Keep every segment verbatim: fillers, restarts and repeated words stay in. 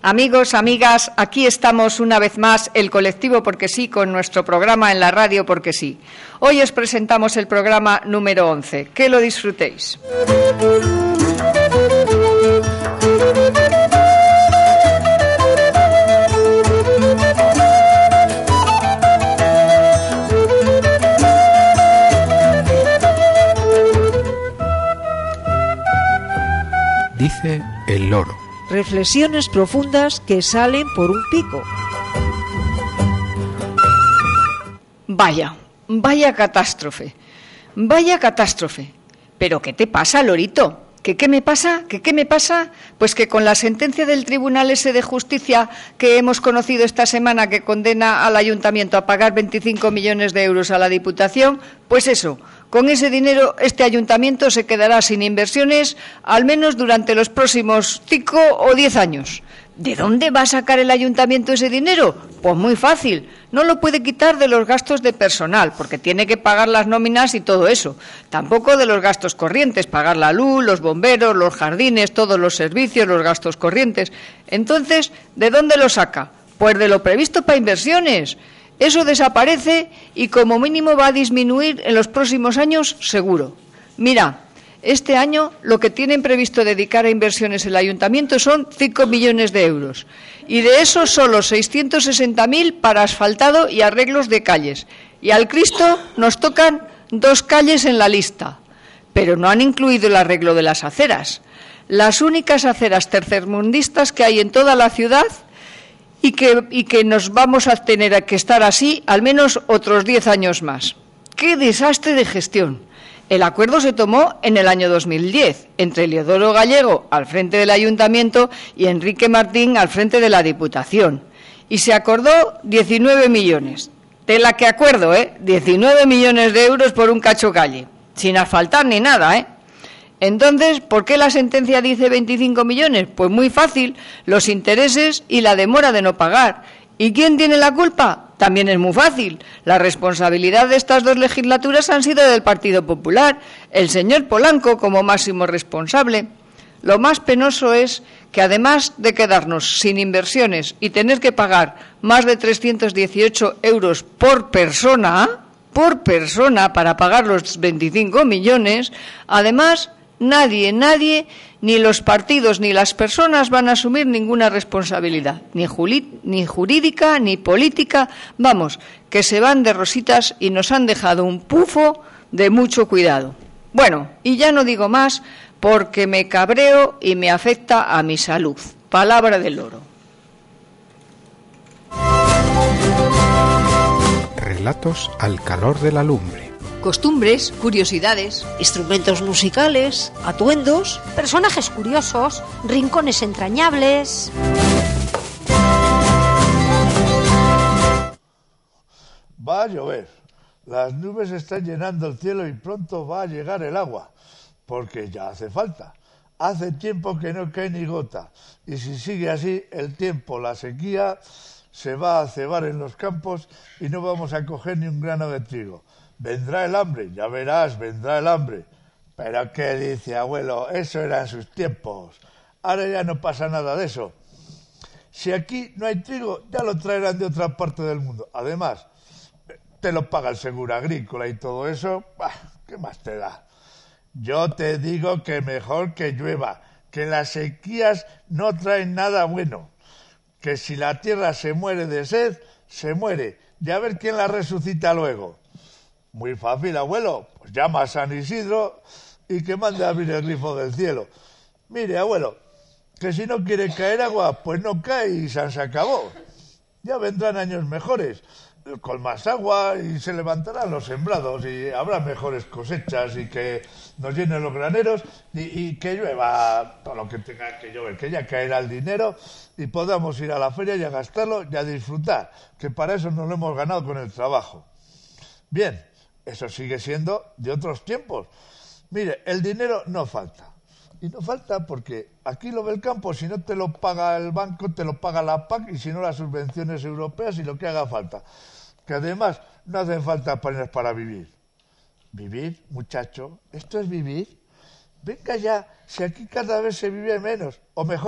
Amigos, amigas, aquí estamos una vez más, el colectivo Porque Sí, con nuestro programa en la radio Porque Sí. Hoy os presentamos el programa número once. Que lo disfrutéis. Dice el loro. Reflexiones profundas que salen por un pico. Vaya, vaya catástrofe, vaya catástrofe. ¿Pero qué te pasa, lorito? ¿Qué qué me pasa? ¿Qué qué me pasa? Pues que con la sentencia del Tribunal ese de Justicia que hemos conocido esta semana, que condena al Ayuntamiento a pagar veinticinco millones de euros a la Diputación, pues eso, con ese dinero este Ayuntamiento se quedará sin inversiones al menos durante los próximos cinco o diez años. ¿De dónde va a sacar el Ayuntamiento ese dinero? Pues muy fácil, no lo puede quitar de los gastos de personal, porque tiene que pagar las nóminas y todo eso. Tampoco de los gastos corrientes, pagar la luz, los bomberos, los jardines, todos los servicios, los gastos corrientes. Entonces, ¿de dónde lo saca? Pues de lo previsto para inversiones. Eso desaparece y como mínimo va a disminuir en los próximos años seguro. Mira, este año lo que tienen previsto dedicar a inversiones el Ayuntamiento son cinco millones de euros y de eso solo seiscientos sesenta mil para asfaltado y arreglos de calles. Y al Cristo nos tocan dos calles en la lista, pero no han incluido el arreglo de las aceras. Las únicas aceras tercermundistas que hay en toda la ciudad y que, y que nos vamos a tener que estar así al menos otros diez años más. ¡Qué desastre de gestión! El acuerdo se tomó en el año dos mil diez, entre Leodoro Gallego al frente del Ayuntamiento y Enrique Martín al frente de la Diputación. Y se acordó diecinueve millones. De la que acuerdo, ¿eh? diecinueve millones de euros por un cacho calle, sin asfaltar ni nada, ¿eh? Entonces, ¿por qué la sentencia dice veinticinco millones? Pues muy fácil, los intereses y la demora de no pagar. ¿Y quién tiene la culpa? También es muy fácil. La responsabilidad de estas dos legislaturas han sido del Partido Popular, el señor Polanco como máximo responsable. Lo más penoso es que además de quedarnos sin inversiones y tener que pagar más de trescientos dieciocho euros por persona, por persona para pagar los veinticinco millones, además nadie, nadie, ni los partidos ni las personas van a asumir ninguna responsabilidad, ni, juli, ni jurídica ni política, vamos, que se van de rositas y nos han dejado un pufo de mucho cuidado. Bueno, y ya no digo más porque me cabreo y me afecta a mi salud. Palabra del loro. Relatos al calor de la lumbre. Costumbres, curiosidades, Instrumentos musicales, atuendos, personajes curiosos, rincones entrañables. Va a llover. Las nubes están llenando el cielo y pronto va a llegar el agua, porque ya hace falta. Hace tiempo que no cae ni gota, y si sigue así el tiempo, la sequía, se va a cebar en los campos y no vamos a coger ni un grano de trigo. Vendrá el hambre, ya verás, vendrá el hambre. Pero ¿qué dice, abuelo? Eso era en sus tiempos. Ahora ya no pasa nada de eso. Si aquí no hay trigo, ya lo traerán de otra parte del mundo. Además, te lo paga el seguro agrícola y todo eso. Bah, ¿qué más te da? Yo te digo que mejor que llueva, que las sequías no traen nada bueno. Que si la tierra se muere de sed, se muere. Y a ver quién la resucita luego. Muy fácil, abuelo, pues llama a San Isidro y que mande a abrir el grifo del cielo. Mire, abuelo, que si no quiere caer agua, pues no cae y San se acabó. Ya vendrán años mejores, con más agua y se levantarán los sembrados y habrá mejores cosechas y que nos llenen los graneros y, y que llueva todo lo que tenga que llover, que ya caerá el dinero y podamos ir a la feria y a gastarlo y a disfrutar, que para eso nos lo hemos ganado con el trabajo. Bien. Eso sigue siendo de otros tiempos. Mire, el dinero no falta. Y no falta porque aquí lo del campo, si no te lo paga el banco, te lo paga la P A C y si no las subvenciones europeas y lo que haga falta. Que además no hacen falta apenas para vivir. ¿Vivir, muchacho? ¿Esto es vivir? Venga ya, si aquí cada vez se vive menos. O mejor,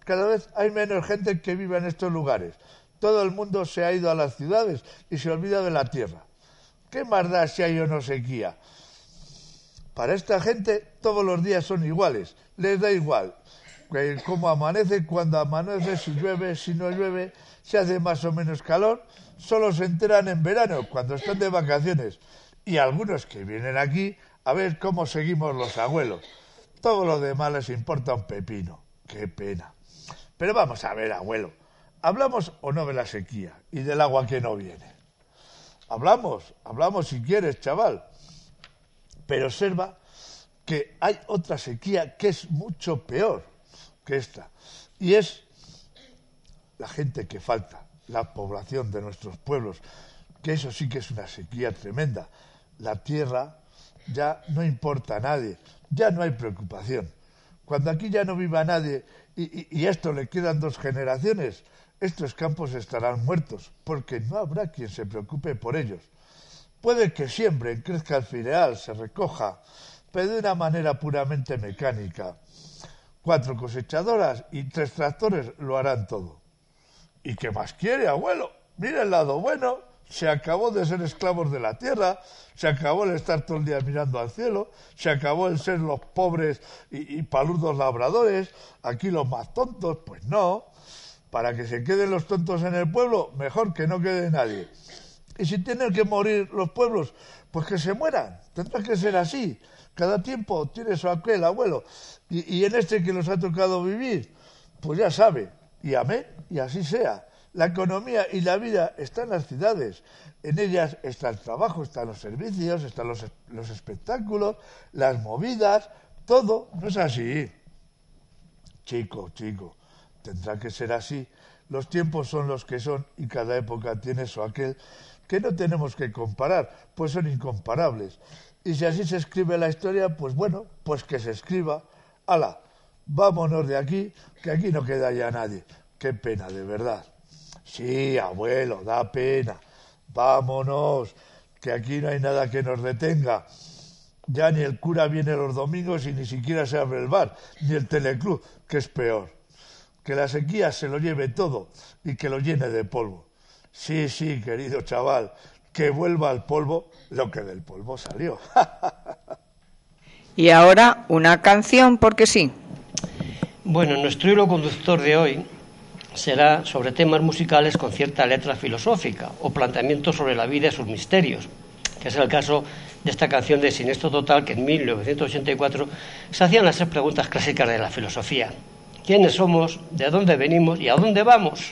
cada vez hay menos gente que vive en estos lugares. Todo el mundo se ha ido a las ciudades y se olvida de la tierra. ¿Qué más da si hay o no sequía? Para esta gente todos los días son iguales, les da igual. Cómo amanece, cuando amanece, si llueve, si no llueve, si hace más o menos calor, solo se enteran en verano, cuando están de vacaciones. Y algunos que vienen aquí a ver cómo seguimos los abuelos. Todo lo demás les importa un pepino. Qué pena. Pero vamos a ver, abuelo, ¿hablamos o no de la sequía y del agua que no viene? Hablamos, hablamos si quieres, chaval. Pero observa que hay otra sequía que es mucho peor que esta. Y es la gente que falta, la población de nuestros pueblos, que eso sí que es una sequía tremenda. La tierra ya no importa a nadie, ya no hay preocupación. Cuando aquí ya no viva nadie y, y, y a esto le quedan dos generaciones, estos campos estarán muertos, porque no habrá quien se preocupe por ellos. Puede que siembren, crezca el cereal, se recoja, pero de una manera puramente mecánica. Cuatro cosechadoras y tres tractores lo harán todo. ¿Y qué más quiere, abuelo? Mira el lado bueno, se acabó de ser esclavos de la tierra, se acabó el estar todo el día mirando al cielo, se acabó el ser los pobres y, y paludos labradores, aquí los más tontos, pues no. Para que se queden los tontos en el pueblo, mejor que no quede nadie. Y si tienen que morir los pueblos, pues que se mueran. Tendrá que ser así. Cada tiempo tiene su aquel, abuelo. Y, y en este que nos ha tocado vivir, pues ya sabe. Y amén, y así sea. La economía y la vida están en las ciudades. En ellas está el trabajo, están los servicios, están los, los espectáculos, las movidas, todo. No es así. Chico, chico, tendrá que ser así. Los tiempos son los que son y cada época tiene su aquel que no tenemos que comparar, pues son incomparables. Y si así se escribe la historia, pues bueno, pues que se escriba. ¡Hala! Vámonos de aquí, que aquí no queda ya nadie. Qué pena, de verdad. Sí, abuelo, da pena. Vámonos, que aquí no hay nada que nos detenga. Ya ni el cura viene los domingos y ni siquiera se abre el bar, ni el teleclub, que es peor. Que la sequía se lo lleve todo y que lo llene de polvo. Sí, sí, querido chaval, que vuelva al polvo lo que del polvo salió. Y ahora una canción, porque sí. Bueno, nuestro hilo conductor de hoy será sobre temas musicales con cierta letra filosófica o planteamientos sobre la vida y sus misterios, que es el caso de esta canción de Siniestro Total, que en mil novecientos ochenta y cuatro se hacían las tres preguntas clásicas de la filosofía. ¿Quiénes somos? ¿De dónde venimos? ¿Y a dónde vamos?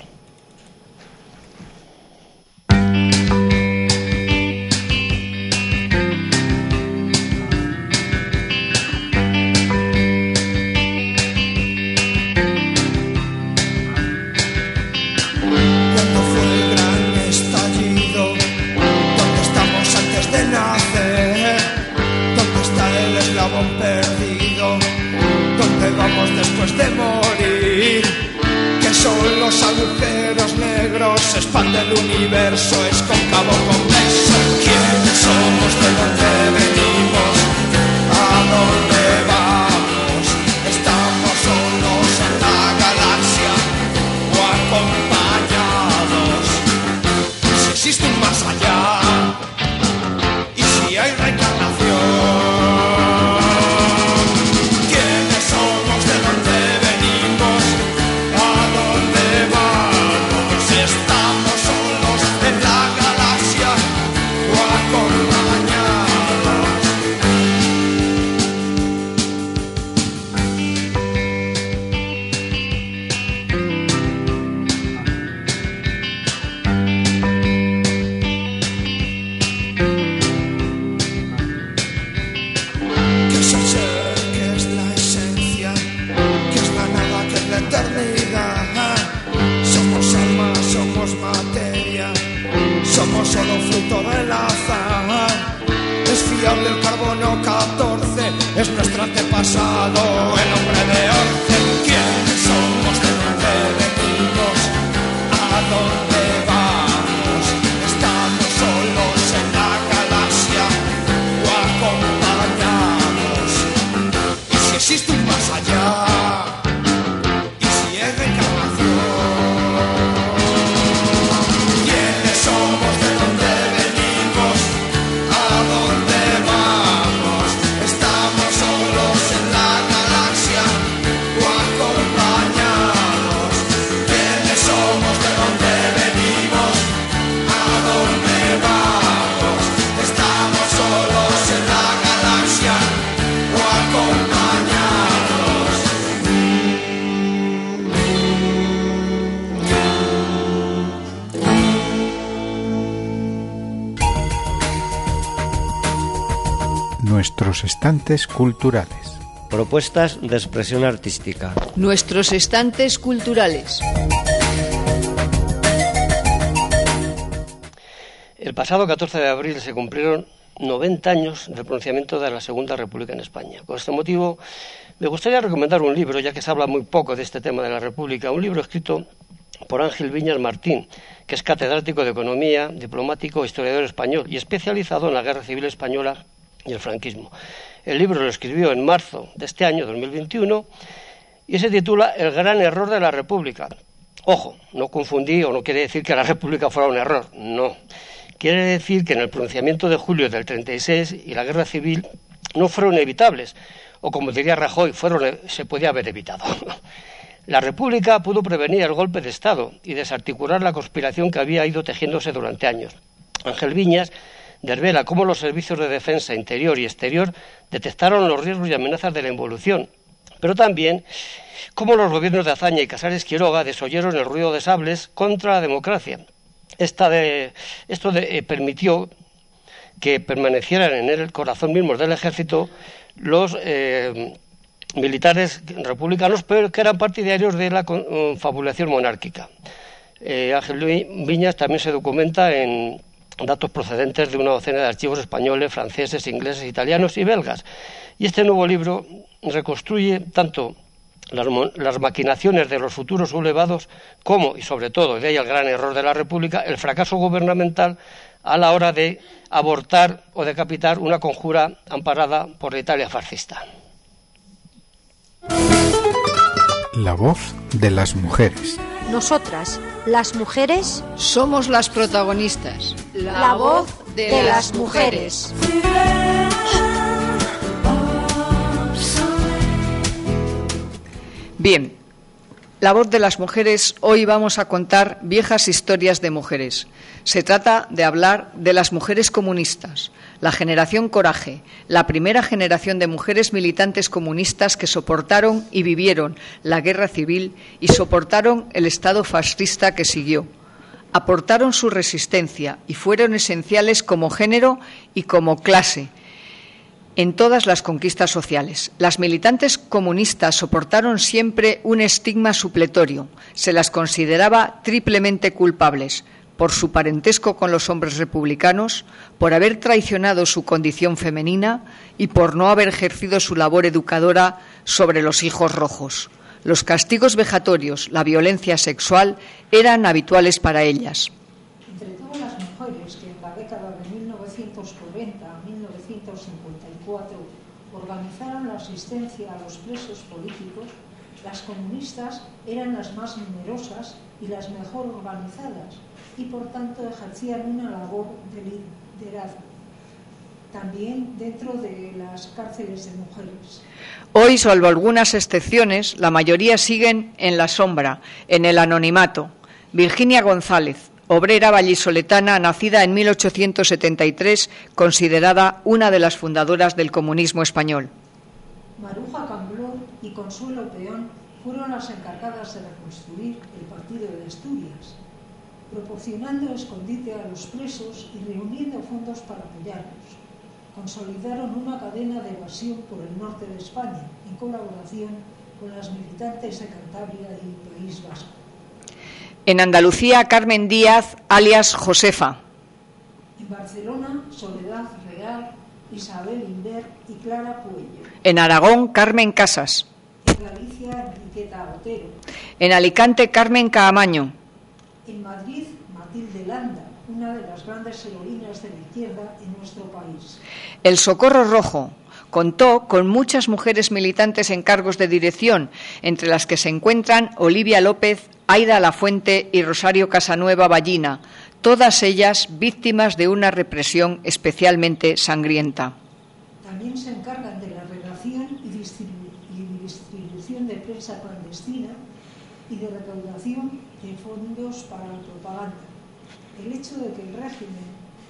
Perdido, ¿dónde vamos después de morir? ¿Qué son los agujeros negros? Se expande el universo, es cóncavo convexo. ¿Quiénes somos? ¿De dónde venimos? ¿A dónde vamos? ¿Estamos solos en la galaxia o acompañados? Si existe un más allá y si hay reencarnación. Somos solo fruto del azar. Es fiable el carbono catorce, es nuestro antepasado, el hombre de Orce. ¿Quiénes somos? ¿De dónde venimos? ¿A dónde vamos? ¿Estamos solos en la galaxia o acompañados? ¿Y si existe un más allá? ¿Y si es Nuestros estantes culturales. Propuestas de expresión artística. Nuestros estantes culturales. El pasado catorce de abril se cumplieron noventa años del pronunciamiento de la Segunda República en España. Con este motivo, me gustaría recomendar un libro, ya que se habla muy poco de este tema de la República, un libro escrito por Ángel Viñas Martín, que es catedrático de Economía, diplomático, historiador español y especializado en la Guerra Civil Española y el franquismo. El libro lo escribió en marzo de este año, dos mil veintiuno, y se titula El gran error de la República. Ojo, no confundí o no quiere decir que la República fuera un error, no. Quiere decir que en el pronunciamiento de julio del treinta y seis y la Guerra Civil no fueron evitables, o como diría Rajoy, fueron, se podía haber evitado. La República pudo prevenir el golpe de Estado y desarticular la conspiración que había ido tejiéndose durante años. Ángel Viñas desvela cómo los servicios de defensa interior y exterior detectaron los riesgos y amenazas de la involución, pero también cómo los gobiernos de Azaña y Casares Quiroga desoyeron el ruido de sables contra la democracia. Esta de, esto de, eh, permitió que permanecieran en el corazón mismo del ejército los eh, militares republicanos, pero que eran partidarios de la confabulación monárquica. Eh, Ángel Viñas también se documenta en datos procedentes de una docena de archivos españoles, franceses, ingleses, italianos y belgas. Y este nuevo libro reconstruye tanto las, las maquinaciones de los futuros sublevados como, y sobre todo, de ahí el gran error de la República, el fracaso gubernamental a la hora de abortar o decapitar una conjura amparada por la Italia fascista. La voz de las mujeres. Nosotras, las mujeres, somos las protagonistas. La, la voz de, de las mujeres. Bien, la voz de las mujeres, hoy vamos a contar viejas historias de mujeres. Se trata de hablar de las mujeres comunistas, la generación Coraje, la primera generación de mujeres militantes comunistas que soportaron y vivieron la guerra civil y soportaron el Estado fascista que siguió. Aportaron su resistencia y fueron esenciales como género y como clase en todas las conquistas sociales. Las militantes comunistas soportaron siempre un estigma supletorio. Se las consideraba triplemente culpables: por su parentesco con los hombres republicanos, por haber traicionado su condición femenina y por no haber ejercido su labor educadora sobre los hijos rojos. Los castigos vejatorios, la violencia sexual eran habituales para ellas. Entre todas las mujeres que en la década de mil novecientos cuarenta a mil novecientos cincuenta y cuatro organizaron la asistencia a los presos políticos, las comunistas eran las más numerosas y las mejor organizadas, y por tanto ejercían una labor de liderazgo, también dentro de las cárceles de mujeres. Hoy, salvo algunas excepciones, la mayoría siguen en la sombra, en el anonimato. Virginia González, obrera vallisoletana, nacida en mil ochocientos setenta y tres, considerada una de las fundadoras del comunismo español. Maruja Camblor y Consuelo Peón fueron las encargadas de reconstruir el partido de Asturias, proporcionando escondite a los presos y reuniendo fondos para apoyarlos. Consolidaron una cadena de evasión por el norte de España, en colaboración con las militantes de Cantabria y País Vasco. En Andalucía, Carmen Díaz, alias Josefa. En Barcelona, Soledad Real, Isabel Inver y Clara Puello. En Aragón, Carmen Casas. En Galicia, Enriqueta Otero. En Alicante, Carmen Caamaño. En Madrid, Matilde Landa, una de las grandes heroínas de la izquierda en nuestro país. El Socorro Rojo contó con muchas mujeres militantes en cargos de dirección, entre las que se encuentran Olivia López, Aida Lafuente y Rosario Casanueva Ballina, todas ellas víctimas de una represión especialmente sangrienta. También se encargan de la redacción y, distribu- y distribución de prensa clandestina y de recaudación de fondos para la propaganda. El hecho de que el régimen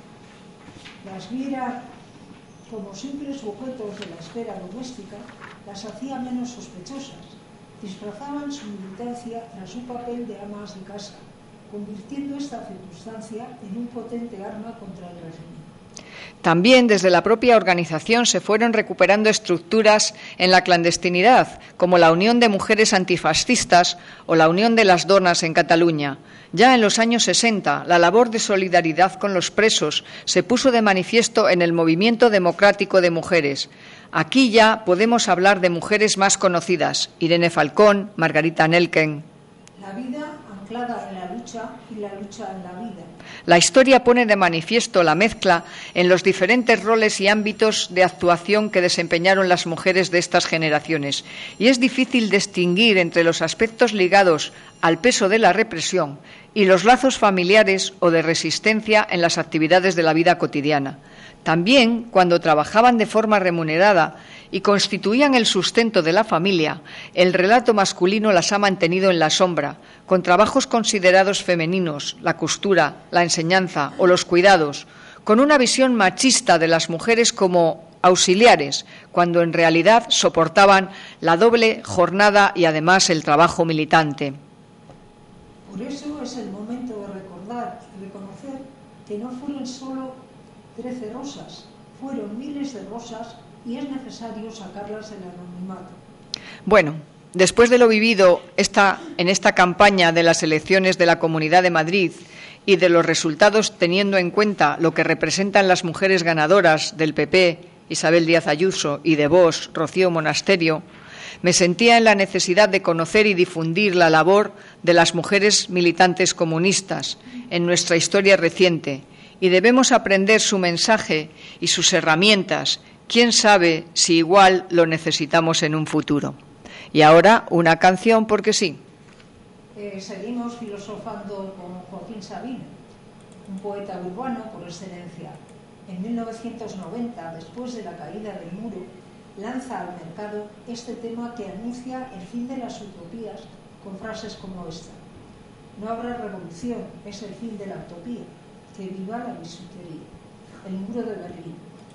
las viera como simples objetos de la esfera doméstica las hacía menos sospechosas. Disfrazaban su militancia tras su papel de amas de casa, convirtiendo esta circunstancia en un potente arma contra el régimen. También desde la propia organización se fueron recuperando estructuras en la clandestinidad, como la Unión de Mujeres Antifascistas o la Unión de las Donas en Cataluña. Ya en los años sesenta, la labor de solidaridad con los presos se puso de manifiesto en el Movimiento Democrático de Mujeres. Aquí ya podemos hablar de mujeres más conocidas: Irene Falcón, Margarita Nelken. La vida anclada en la lucha y la lucha en la vida. La historia pone de manifiesto la mezcla en los diferentes roles y ámbitos de actuación que desempeñaron las mujeres de estas generaciones, y es difícil distinguir entre los aspectos ligados al peso de la represión y los lazos familiares o de resistencia en las actividades de la vida cotidiana. También, cuando trabajaban de forma remunerada y constituían el sustento de la familia, el relato masculino las ha mantenido en la sombra, con trabajos considerados femeninos, la costura, la enseñanza o los cuidados, con una visión machista de las mujeres como auxiliares, cuando en realidad soportaban la doble jornada y además el trabajo militante. Por eso es el momento de recordar y reconocer que no fueron solo trece rosas, fueron miles de rosas y es necesario sacarlas del anonimato. Bueno, después de lo vivido esta, en esta campaña de las elecciones de la Comunidad de Madrid y de los resultados teniendo en cuenta lo que representan las mujeres ganadoras del P P, Isabel Díaz Ayuso, y de Vox, Rocío Monasterio, me sentía en la necesidad de conocer y difundir la labor de las mujeres militantes comunistas en nuestra historia reciente, y debemos aprender su mensaje y sus herramientas. Quién sabe si igual lo necesitamos en un futuro. Y ahora una canción porque sí. Eh, seguimos filosofando con Joaquín Sabina, un poeta urbano por excelencia. En mil novecientos noventa, después de la caída del muro, lanza al mercado este tema que anuncia el fin de las utopías con frases como esta: no habrá revolución, es el fin de la utopía, que viva la bisutería. El muro de Berlín.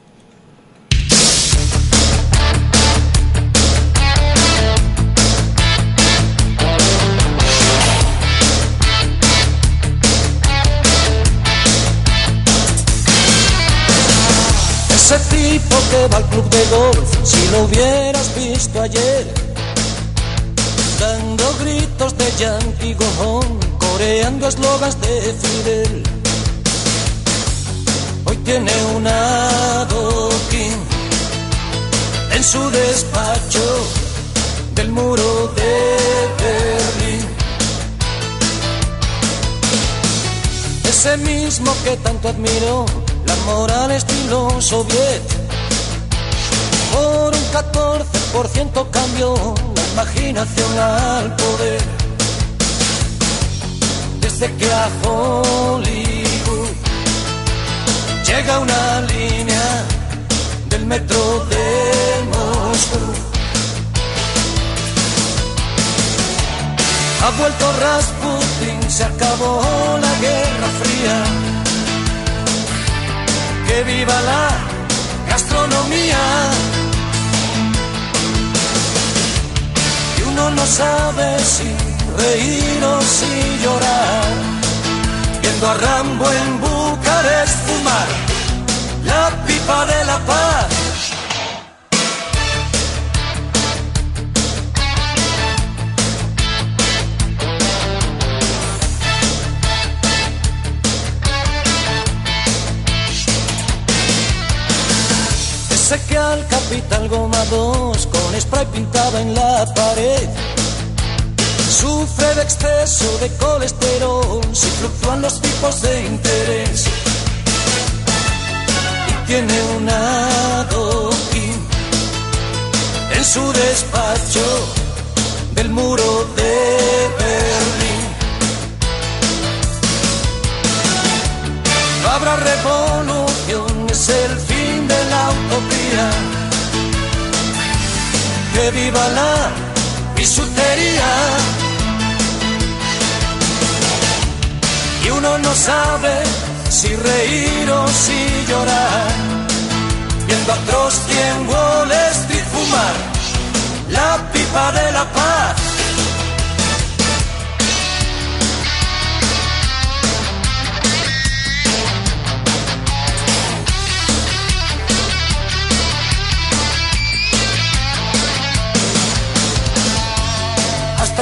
Ese tipo que va al club de golf, si lo hubieras visto ayer, dando gritos de Yankee Go Home, coreando eslogans de Fidel. Hoy tiene un adoquín en su despacho del muro de Berlín. Ese mismo que tanto admiró la moral estilo soviet, por un catorce por ciento cambió la imaginación al poder. Desde que a Hollywood llega una línea del metro de Moscú, ha vuelto Rasputin, se acabó la Guerra Fría. Que viva la gastronomía. Y uno no sabe si reír o si llorar, viendo a Rambo en Bucarest fumar la pipa de la paz. Sé que al Capital Goma dos con spray pintaba en la pared, sufre de exceso de colesterol si fluctúan los tipos de interés, y tiene un adoquín en su despacho del muro de Berlín. No habrá revolución, es el fin de la utopía. Que viva la bisutería. Y uno no sabe si reír o si llorar, viendo a Trotsky en Wall Street fumar la pipa de la paz.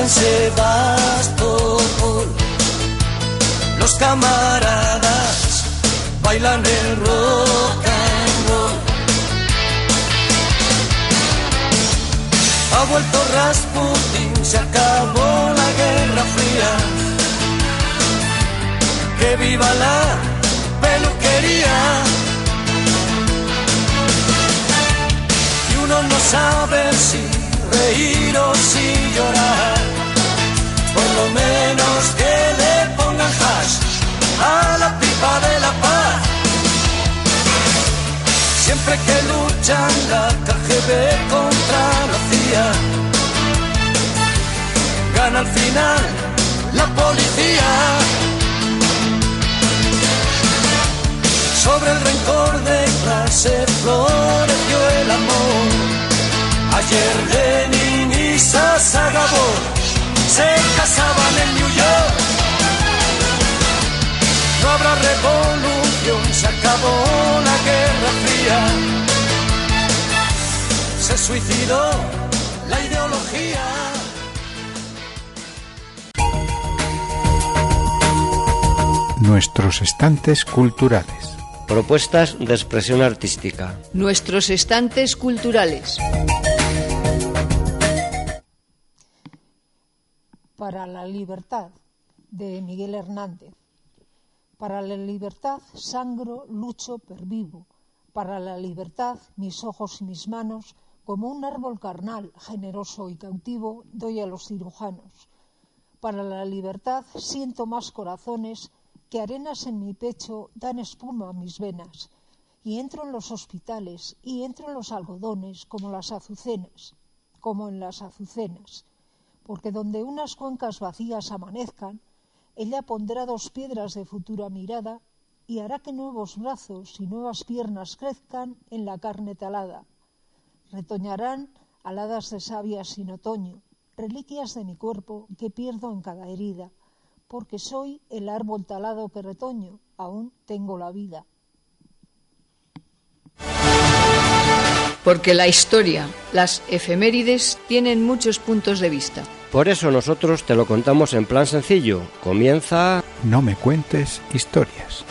San Sebastopol. Los camaradas bailan el rock and roll. Ha vuelto Rasputin, se acabó la Guerra Fría. Que viva la peluquería. Y uno no sabe si reír o si llorar. Por lo menos que le pongan hash a la pipa de la paz. Siempre que luchan la K G B contra la C I A, gana al final la policía. Sobre el rencor de clase floreció el amor. Ayer Lenin y Sasa Gabor se casaban en New York. No habrá revolución, se acabó la Guerra Fría. Se suicidó la ideología. Nuestros estantes culturales. Propuestas de expresión artística. Nuestros estantes culturales. Para la libertad, de Miguel Hernández. Para la libertad sangro, lucho, pervivo. Para la libertad mis ojos y mis manos, como un árbol carnal, generoso y cautivo, doy a los cirujanos. Para la libertad siento más corazones que arenas en mi pecho dan espuma a mis venas, y entro en los hospitales y entro en los algodones como las azucenas, como en las azucenas, porque donde unas cuencas vacías amanezcan, ella pondrá dos piedras de futura mirada y hará que nuevos brazos y nuevas piernas crezcan en la carne talada. Retoñarán aladas de savia sin otoño, reliquias de mi cuerpo que pierdo en cada herida, porque soy el árbol talado que retoño, aún tengo la vida. Porque la historia, las efemérides, tienen muchos puntos de vista. Por eso nosotros te lo contamos en plan sencillo. Comienza... No me cuentes historias.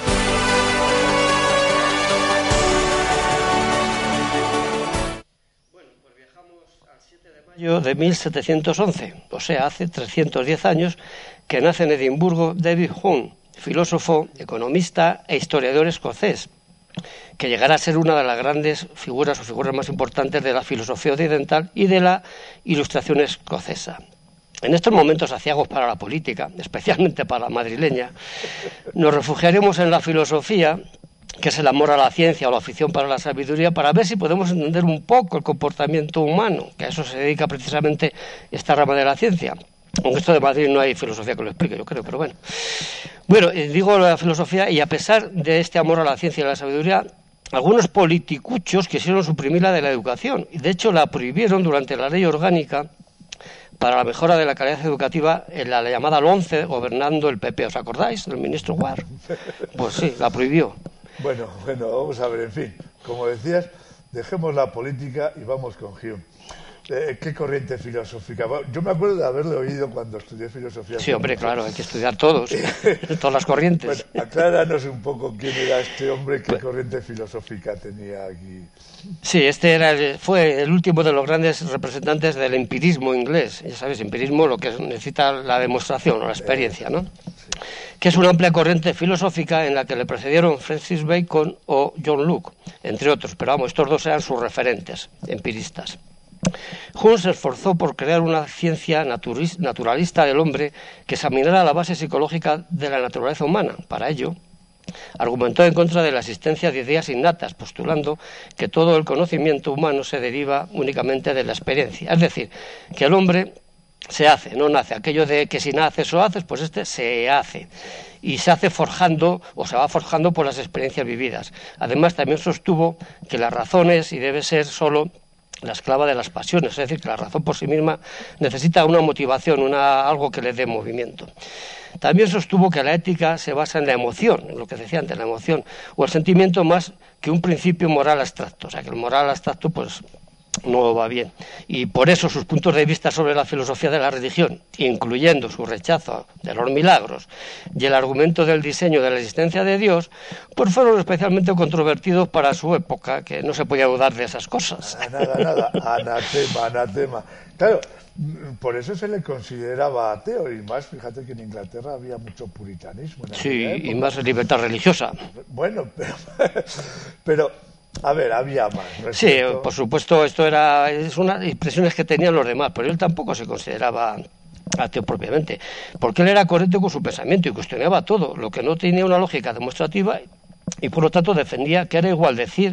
Bueno, pues viajamos al siete de mayo de mil setecientos once, o sea, hace trescientos diez años, que nace en Edimburgo David Hume, filósofo, economista e historiador escocés, que llegará a ser una de las grandes figuras o figuras más importantes de la filosofía occidental y de la ilustración escocesa. En estos momentos aciagos para la política, especialmente para la madrileña, nos refugiaremos en la filosofía, que es el amor a la ciencia o la afición para la sabiduría, para ver si podemos entender un poco el comportamiento humano, que a eso se dedica precisamente esta rama de la ciencia. Aunque esto de Madrid no hay filosofía que lo explique, yo creo, pero bueno. Bueno, eh, digo la filosofía, y a pesar de este amor a la ciencia y a la sabiduría, algunos politicuchos quisieron suprimirla de la educación. Y de hecho la prohibieron durante la ley orgánica para la mejora de la calidad educativa en la llamada LOMCE, gobernando el P P. ¿Os acordáis del ministro Guar? Pues sí, la prohibió. Bueno, bueno, vamos a ver, en fin, como decías, dejemos la política y vamos con Hume. Eh, ¿Qué corriente filosófica? Yo me acuerdo de haberle oído cuando estudié filosofía. Sí, hombre, claro, hay que estudiar todos, todas las corrientes. Bueno, acláranos un poco quién era este hombre, qué corriente filosófica tenía aquí. Sí, este era el, fue el último de los grandes representantes del empirismo inglés. Ya sabes, empirismo lo que necesita la demostración o la experiencia, ¿no? Sí. Que es una amplia corriente filosófica en la que le precedieron Francis Bacon o John Locke, entre otros, pero vamos, estos dos eran sus referentes empiristas. Hume se esforzó por crear una ciencia naturalista del hombre que examinara la base psicológica de la naturaleza humana. Para ello, argumentó en contra de la existencia de ideas innatas, postulando que todo el conocimiento humano se deriva únicamente de la experiencia. Es decir, que el hombre se hace, no nace. Aquello de que si naces o haces, pues este se hace. Y se hace forjando, o se va forjando por las experiencias vividas. Además, también sostuvo que la razón es y debe ser solo la esclava de las pasiones, es decir, que la razón por sí misma necesita una motivación, una, algo que le dé movimiento. También sostuvo que la ética se basa en la emoción, en lo que decía antes, la emoción, o el sentimiento más que un principio moral abstracto. O sea, que el moral abstracto, pues, no va bien. Y por eso sus puntos de vista sobre la filosofía de la religión, incluyendo su rechazo de los milagros y el argumento del diseño de la existencia de Dios, pues fueron especialmente controvertidos para su época, que no se podía dudar de esas cosas. Nada, nada, anatema, anatema. Claro, por eso se le consideraba ateo, y más, fíjate que en Inglaterra había mucho puritanismo. En sí, y más libertad religiosa. Bueno, pero... pero a ver, había más. Respeto. Sí, por supuesto, esto era es unas impresiones que tenían los demás, pero él tampoco se consideraba ateo propiamente, porque él era correcto con su pensamiento y cuestionaba todo, lo que no tenía una lógica demostrativa, y por lo tanto defendía que era igual decir,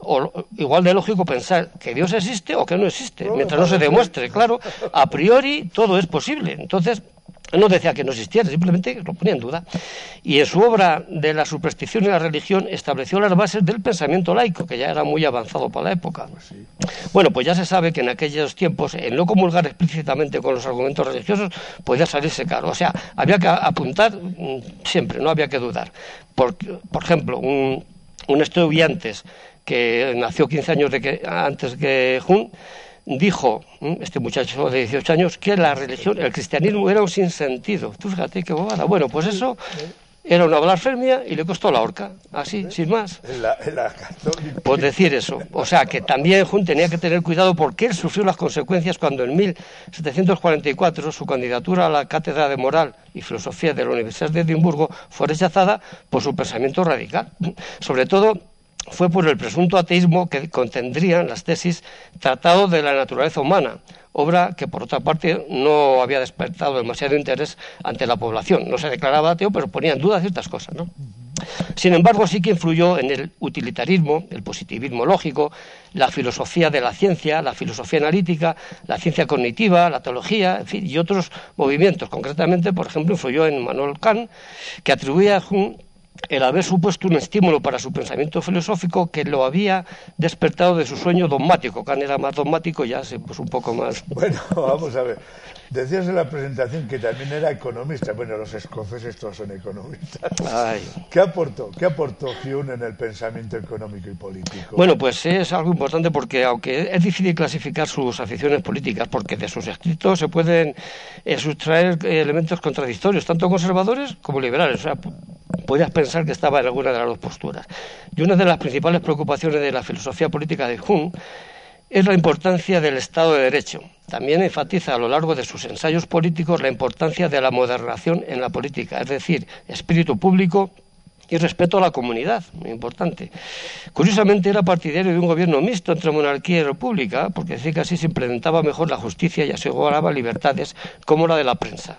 o igual de lógico pensar que Dios existe o que no existe, no, mientras no se demuestre, claro, a priori todo es posible. Entonces, no decía que no existiera, simplemente lo ponía en duda. Y en su obra de la superstición y la religión estableció las bases del pensamiento laico, que ya era muy avanzado para la época. Bueno, pues ya se sabe que en aquellos tiempos, en no comulgar explícitamente con los argumentos religiosos, podía salirse caro. O sea, había que apuntar siempre, no había que dudar. Por, por ejemplo, un, un estudiante que nació quince años de que, antes que Jung, dijo, este muchacho de dieciocho años, que la religión, el cristianismo era un sinsentido. Tú fíjate qué bobada. Bueno, pues eso era una blasfemia y le costó la horca, así, sin más. La, la pues decir eso. O sea, que también Jung tenía que tener cuidado porque él sufrió las consecuencias cuando en mil setecientos cuarenta y cuatro su candidatura a la cátedra de moral y filosofía de la Universidad de Edimburgo fue rechazada por su pensamiento radical. Sobre todo fue por el presunto ateísmo que contendrían las tesis Tratado de la Naturaleza Humana, obra que por otra parte no había despertado demasiado interés ante la población. No se declaraba ateo, pero ponía en duda ciertas cosas, ¿no? Sin embargo, sí que influyó en el utilitarismo, el positivismo lógico, la filosofía de la ciencia, la filosofía analítica, la ciencia cognitiva, la teología, en fin, y otros movimientos. Concretamente, por ejemplo, influyó en Immanuel Kant, que atribuía a Jung el haber supuesto un estímulo para su pensamiento filosófico que lo había despertado de su sueño dogmático. Kant era más dogmático, ya se puso un poco más... Bueno, vamos a ver. Decías en la presentación que también era economista. Bueno, los escoceses todos son economistas. Ay. ¿Qué aportó? ¿Qué aportó Hume en el pensamiento económico y político? Bueno, pues es algo importante porque, aunque es difícil clasificar sus aficiones políticas, porque de sus escritos se pueden eh, sustraer elementos contradictorios, tanto conservadores como liberales. O sea, podías pensar que estaba en alguna de las dos posturas. Y una de las principales preocupaciones de la filosofía política de Hume es la importancia del Estado de Derecho. También enfatiza a lo largo de sus ensayos políticos la importancia de la moderación en la política, es decir, espíritu público y respeto a la comunidad, muy importante. Curiosamente era partidario de un gobierno mixto entre monarquía y república, porque decía que así se implementaba mejor la justicia y aseguraba libertades como la de la prensa.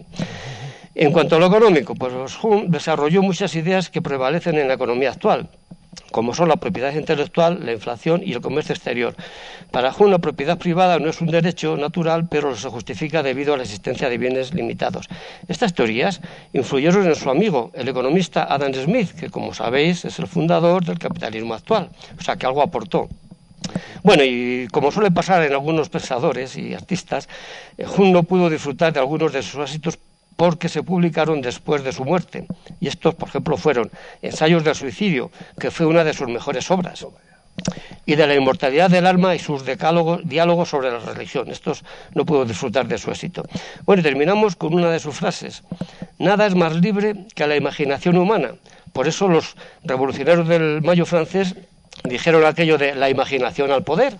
En cuanto a lo económico, pues Hume desarrolló muchas ideas que prevalecen en la economía actual, como son la propiedad intelectual, la inflación y el comercio exterior. Para Hume la propiedad privada no es un derecho natural, pero se justifica debido a la existencia de bienes limitados. Estas teorías influyeron en su amigo, el economista Adam Smith, que como sabéis es el fundador del capitalismo actual, o sea que algo aportó. Bueno, y como suele pasar en algunos pensadores y artistas, Hume no pudo disfrutar de algunos de sus éxitos porque se publicaron después de su muerte. Y estos, por ejemplo, fueron Ensayos del suicidio, que fue una de sus mejores obras, y de la inmortalidad del alma y sus decálogos, diálogos sobre la religión. Estos no pudo disfrutar de su éxito. Bueno, y terminamos con una de sus frases. Nada es más libre que la imaginación humana. Por eso los revolucionarios del Mayo francés dijeron aquello de la imaginación al poder.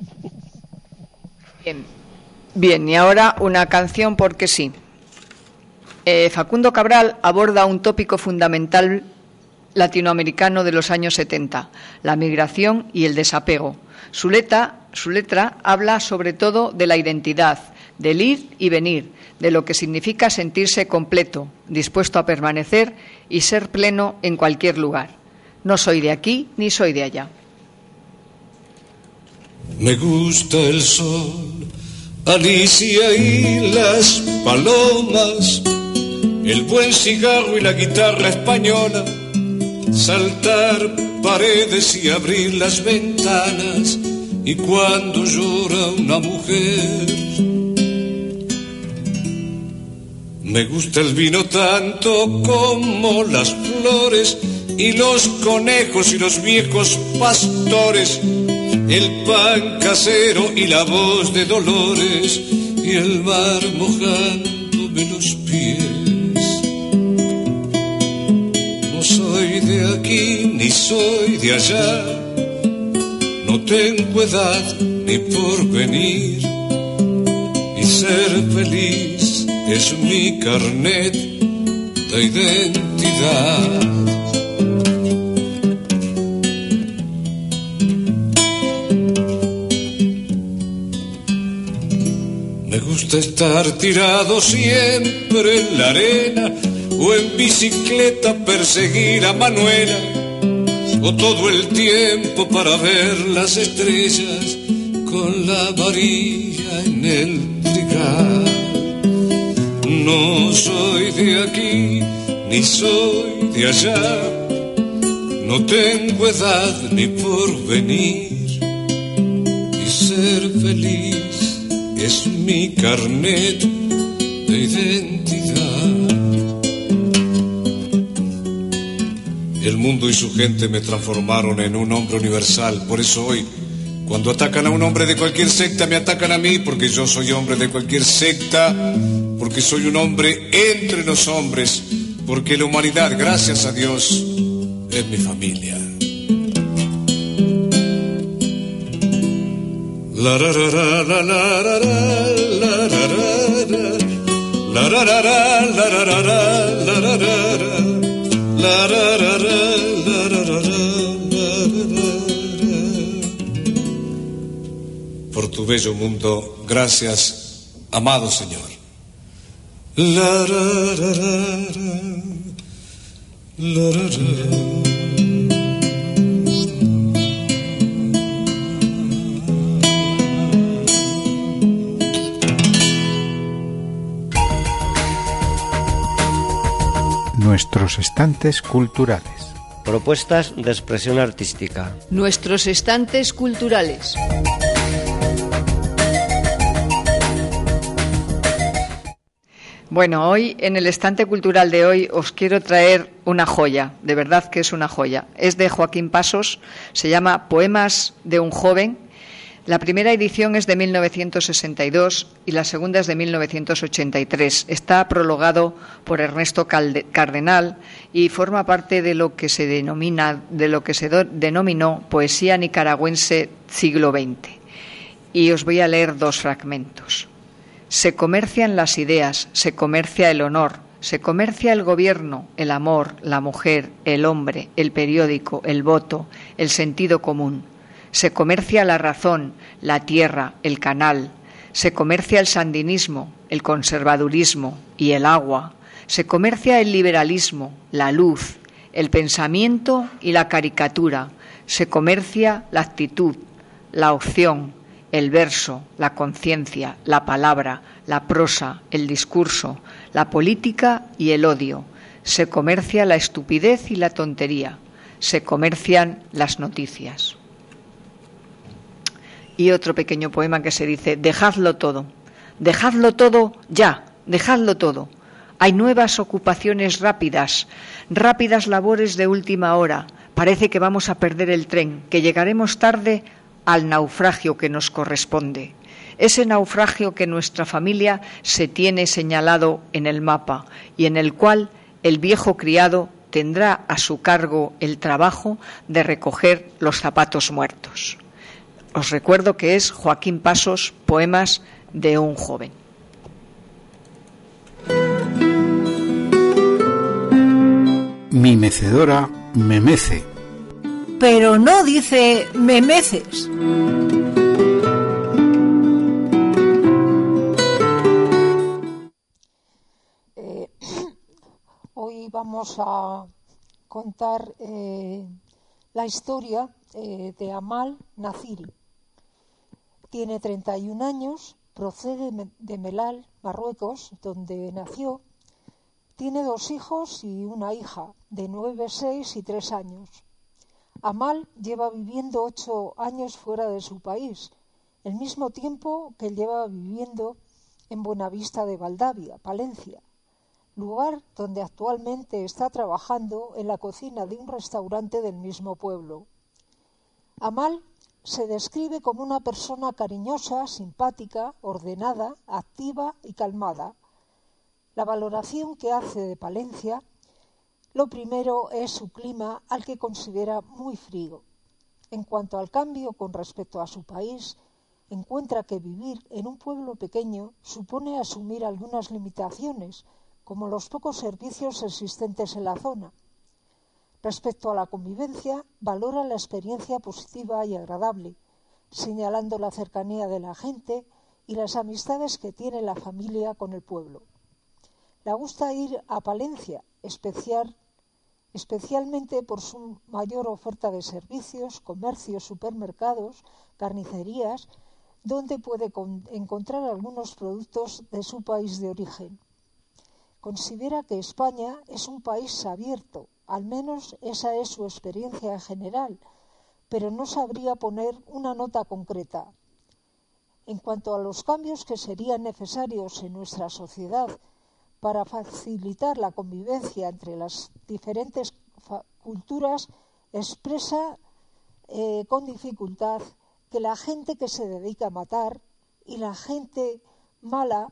Bien, Bien, y ahora una canción porque sí. Eh, Facundo Cabral aborda un tópico fundamental latinoamericano de los años setenta, la migración y el desapego. Su letra, su letra habla sobre todo de la identidad, del ir y venir, de lo que significa sentirse completo, dispuesto a permanecer y ser pleno en cualquier lugar. No soy de aquí ni soy de allá. Me gusta el sol, Alicia y las palomas, el buen cigarro y la guitarra española, saltar paredes y abrir las ventanas, y cuando llora una mujer. Me gusta el vino tanto como las flores y los conejos y los viejos pastores, el pan casero y la voz de Dolores y el mar mojándome los pies. No soy de aquí ni soy de allá, no tengo edad ni porvenir, y ser feliz es mi carnet de identidad. Me gusta estar tirado siempre en la arena, o en bicicleta perseguir a Manuela, o todo el tiempo para ver las estrellas con la varilla en el trigal. No soy de aquí ni soy de allá, no tengo edad ni porvenir, y ser feliz es mi carnet de identidad. El mundo y su gente me transformaron en un hombre universal. Por eso hoy, cuando atacan a un hombre de cualquier secta, me atacan a mí, porque yo soy hombre de cualquier secta, porque soy un hombre entre los hombres, porque la humanidad, gracias a Dios, es mi familia. La ra ra ra la la ra ra la ra ra la ra ra ra la ra ra la ra ra la ra ra la ra ra por tu bello mundo, gracias, amado Señor. La ra ra ra la ra ra. Nuestros estantes culturales. Propuestas de expresión artística. Nuestros estantes culturales. Bueno, hoy en el estante cultural de hoy os quiero traer una joya, de verdad que es una joya. Es de Joaquín Pasos, se llama Poemas de un joven. La primera edición es de mil novecientos sesenta y dos y la segunda es de mil novecientos ochenta y tres. Está prologado por Ernesto Cardenal y forma parte de lo que se denomina, de lo que se do, denominó poesía nicaragüense siglo veinte. Y os voy a leer dos fragmentos. Se comercian las ideas, se comercia el honor, se comercia el gobierno, el amor, la mujer, el hombre, el periódico, el voto, el sentido común. Se comercia la razón, la tierra, el canal. Se comercia el sandinismo, el conservadurismo y el agua. Se comercia el liberalismo, la luz, el pensamiento y la caricatura. Se comercia la actitud, la opción, el verso, la conciencia, la palabra, la prosa, el discurso, la política y el odio. Se comercia la estupidez y la tontería. Se comercian las noticias. Y otro pequeño poema que se dice: dejadlo todo, dejadlo todo ya, dejadlo todo. Hay nuevas ocupaciones rápidas, rápidas labores de última hora. Parece que vamos a perder el tren, que llegaremos tarde al naufragio que nos corresponde. Ese naufragio que nuestra familia se tiene señalado en el mapa y en el cual el viejo criado tendrá a su cargo el trabajo de recoger los zapatos muertos. Os recuerdo que es Joaquín Pasos, Poemas de un joven. Mi mecedora me mece. Pero no dice me meces. Eh, hoy vamos a contar eh, la historia eh, de Amal Naziri. Tiene treinta y un años, procede de Melal, Marruecos, donde nació. Tiene dos hijos y una hija, de nueve, seis y tres años. Amal lleva viviendo ocho años fuera de su país, el mismo tiempo que lleva viviendo en Buenavista de Valdavia, Palencia, lugar donde actualmente está trabajando en la cocina de un restaurante del mismo pueblo. Amal se describe como una persona cariñosa, simpática, ordenada, activa y calmada. La valoración que hace de Palencia, lo primero es su clima, al que considera muy frío. En cuanto al cambio con respecto a su país, encuentra que vivir en un pueblo pequeño supone asumir algunas limitaciones, como los pocos servicios existentes en la zona. Respecto a la convivencia, valora la experiencia positiva y agradable, señalando la cercanía de la gente y las amistades que tiene la familia con el pueblo. Le gusta ir a Palencia, especial, especialmente por su mayor oferta de servicios, comercios, supermercados, carnicerías, donde puede encontrar algunos productos de su país de origen. Considera que España es un país abierto, al menos esa es su experiencia en general, pero no sabría poner una nota concreta. En cuanto a los cambios que serían necesarios en nuestra sociedad para facilitar la convivencia entre las diferentes culturas, expresa eh, con dificultad que la gente que se dedica a matar y la gente mala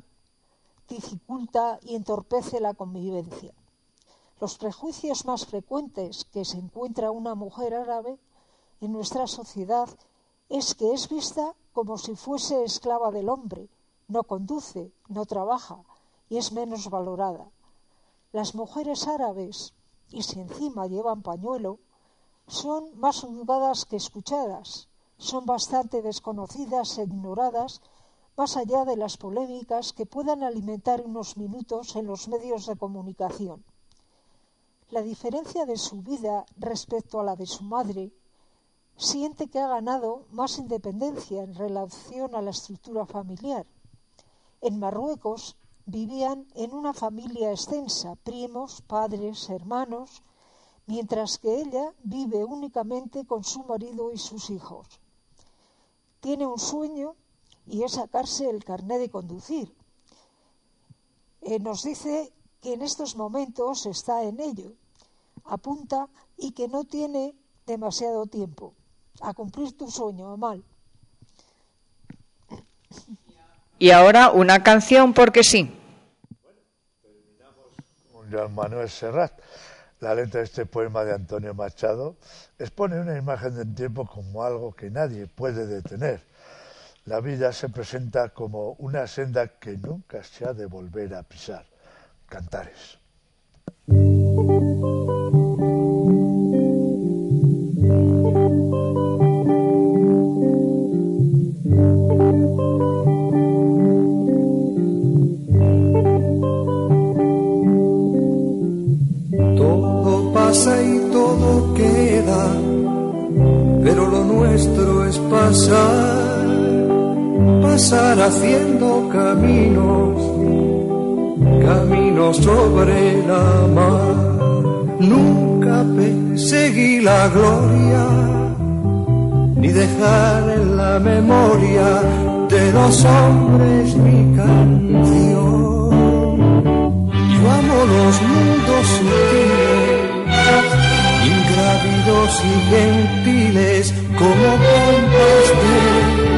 dificulta y entorpece la convivencia. Los prejuicios más frecuentes que se encuentra una mujer árabe en nuestra sociedad es que es vista como si fuese esclava del hombre, no conduce, no trabaja y es menos valorada. Las mujeres árabes, y si encima llevan pañuelo, son más juzgadas que escuchadas, son bastante desconocidas e ignoradas, más allá de las polémicas que puedan alimentar unos minutos en los medios de comunicación. La diferencia de su vida respecto a la de su madre siente que ha ganado más independencia en relación a la estructura familiar. En Marruecos vivían en una familia extensa, primos, padres, hermanos, mientras que ella vive únicamente con su marido y sus hijos. Tiene un sueño y es sacarse el carné de conducir. Eh, nos dice que en estos momentos está en ello, apunta y que no tiene demasiado tiempo. A cumplir tu sueño, Amal. Y ahora una canción porque sí. Bueno, terminamos con Joan Manuel Serrat. La letra de este poema de Antonio Machado expone una imagen del tiempo como algo que nadie puede detener. La vida se presenta como una senda que nunca se ha de volver a pisar. Cantares. Todo pasa y todo queda, pero lo nuestro es pasar. Pasar haciendo caminos, caminos sobre la mar. Nunca perseguí la gloria, ni dejar en la memoria de los hombres mi canción. Yo amo los mundos sutiles, ingrávidos y gentiles, como pompas de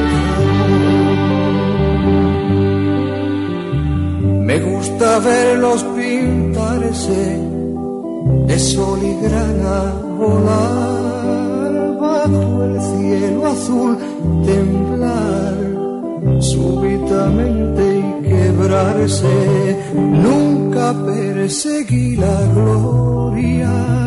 me gusta verlos pintarse de sol y grana, volar bajo el cielo azul, temblar súbitamente y quebrarse. Nunca perseguí la gloria.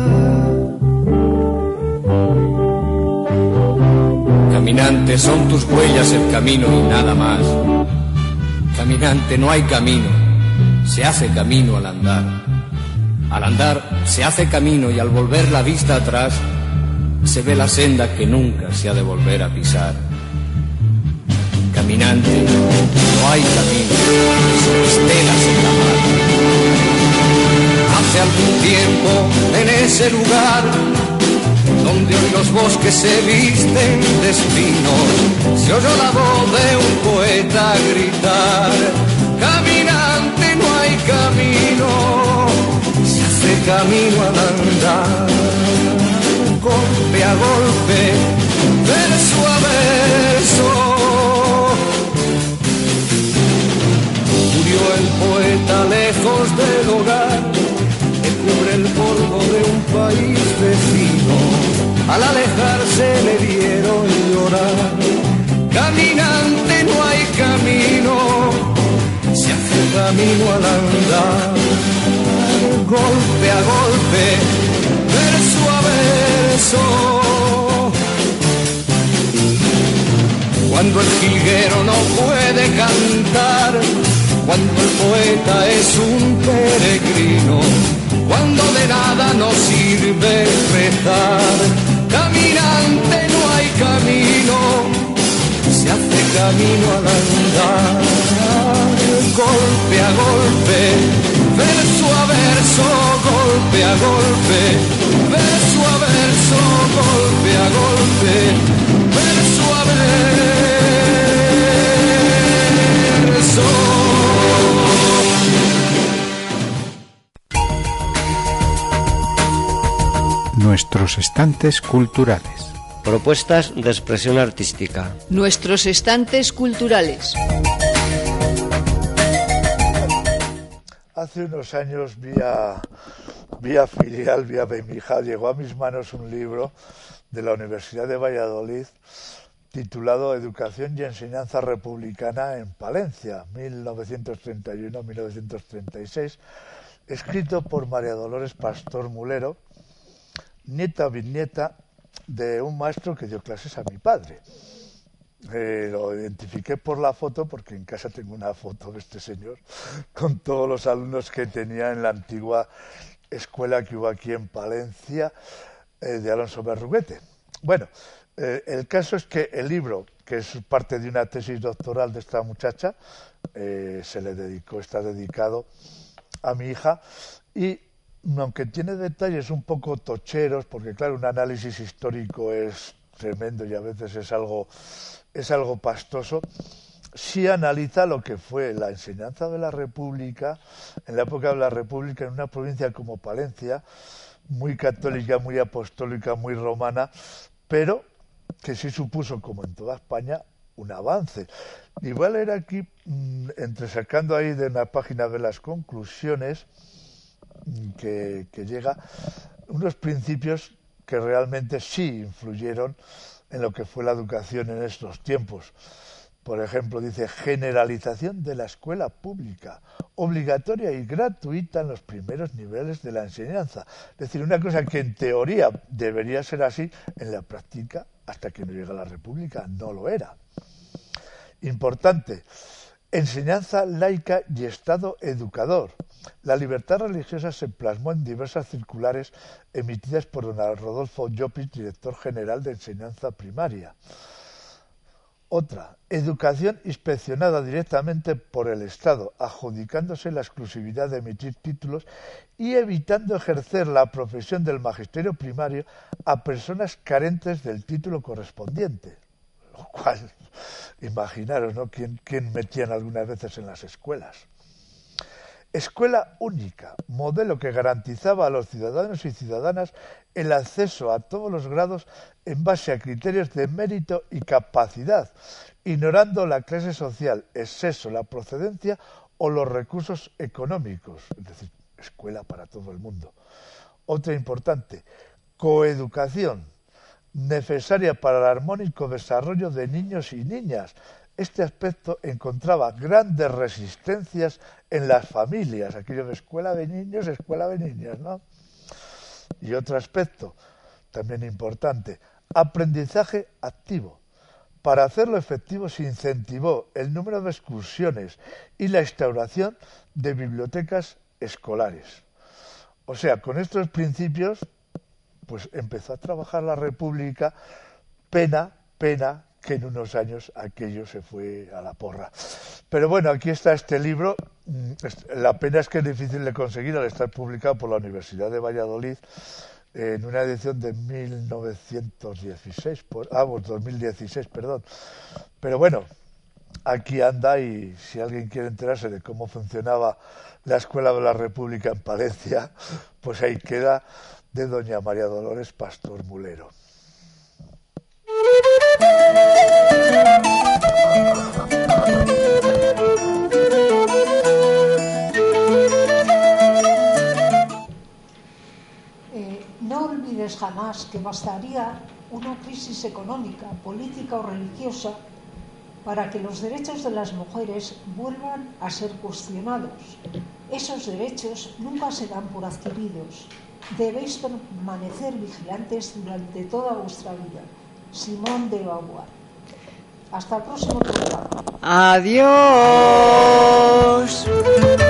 Caminante, son tus huellas el camino y nada más. Caminante, no hay camino, se hace camino al andar. Al andar se hace camino y al volver la vista atrás se ve la senda que nunca se ha de volver a pisar. Caminante, no hay camino, son estelas en la mar. Hace algún tiempo en ese lugar donde hoy los bosques se visten de espinos, se oyó la voz de un poeta gritar: caminante, no hay camino, se hace camino al andar. Golpe a golpe, verso verso a verso. Murió el poeta lejos del hogar, que cubre el polvo de un país vecino. Al alejarse le vieron llorar. Caminante no hay camino, se hace camino al andar. Golpe a golpe, verso a verso. Cuando el jilguero no puede cantar, cuando el poeta es un peregrino, cuando de nada nos sirve rezar. Caminante no hay camino, se hace camino al andar. Golpe a golpe, verso a verso, golpe a golpe, verso a verso, golpe a golpe, verso a verso. Nuestros estantes culturales. Propuestas de expresión artística. Nuestros estantes culturales. Hace unos años, vía, vía filial, vía Bemijal, llegó a mis manos un libro de la Universidad de Valladolid titulado Educación y Enseñanza Republicana en Palencia, mil novecientos treinta y uno a mil novecientos treinta y seis, escrito por María Dolores Pastor Mulero, nieta bisnieta de un maestro que dio clases a mi padre. Eh, lo identifiqué por la foto porque en casa tengo una foto de este señor con todos los alumnos que tenía en la antigua escuela que hubo aquí en Palencia, eh, de Alonso Berruguete. Bueno, eh, el caso es que el libro, que es parte de una tesis doctoral de esta muchacha, eh, se le dedicó, está dedicado a mi hija, y aunque tiene detalles un poco tocheros, porque claro, un análisis histórico es tremendo y a veces es algo, es algo pastoso, sí analiza lo que fue la enseñanza de la República, en la época de la República, en una provincia como Palencia, muy católica, muy apostólica, muy romana, pero que sí supuso, como en toda España, un avance. Y voy a leer aquí, entresacando ahí de una página de las conclusiones, Que, que llega unos principios que realmente sí influyeron en lo que fue la educación en estos tiempos. Por ejemplo, dice: generalización de la escuela pública, obligatoria y gratuita en los primeros niveles de la enseñanza. Es decir, una cosa que en teoría debería ser así, en la práctica, hasta que no llega la República, no lo era. Importante: enseñanza laica y Estado educador. La libertad religiosa se plasmó en diversas circulares emitidas por don Rodolfo Llopis, director general de enseñanza primaria. Otra: educación inspeccionada directamente por el Estado, adjudicándose la exclusividad de emitir títulos y evitando ejercer la profesión del magisterio primario a personas carentes del título correspondiente. Lo cual, imaginaros, ¿no?, quién, quién metían algunas veces en las escuelas. Escuela única, modelo que garantizaba a los ciudadanos y ciudadanas el acceso a todos los grados en base a criterios de mérito y capacidad, ignorando la clase social, el sexo, la procedencia o los recursos económicos, es decir, escuela para todo el mundo. Otra importante: coeducación, necesaria para el armónico desarrollo de niños y niñas. Este aspecto encontraba grandes resistencias en las familias, aquello de escuela de niños, escuela de niñas, ¿no? Y otro aspecto también importante: aprendizaje activo. Para hacerlo efectivo se incentivó el número de excursiones y la instauración de bibliotecas escolares. O sea, con estos principios, pues empezó a trabajar la República. Pena, pena que en unos años aquello se fue a la porra. Pero bueno, aquí está este libro. La pena es que es difícil de conseguir al estar publicado por la Universidad de Valladolid en una edición de mil novecientos dieciséis, por, ah, pues dos mil dieciséis, perdón. Pero bueno, aquí anda, y si alguien quiere enterarse de cómo funcionaba la Escuela de la República en Palencia, pues ahí queda, de doña María Dolores Pastor Mulero. más que bastaría una crisis económica, política o religiosa para que los derechos de las mujeres vuelvan a ser cuestionados. Esos derechos nunca se dan por adquiridos. Debéis permanecer vigilantes durante toda vuestra vida. Simone de Beauvoir. Hasta el próximo programa. Adiós.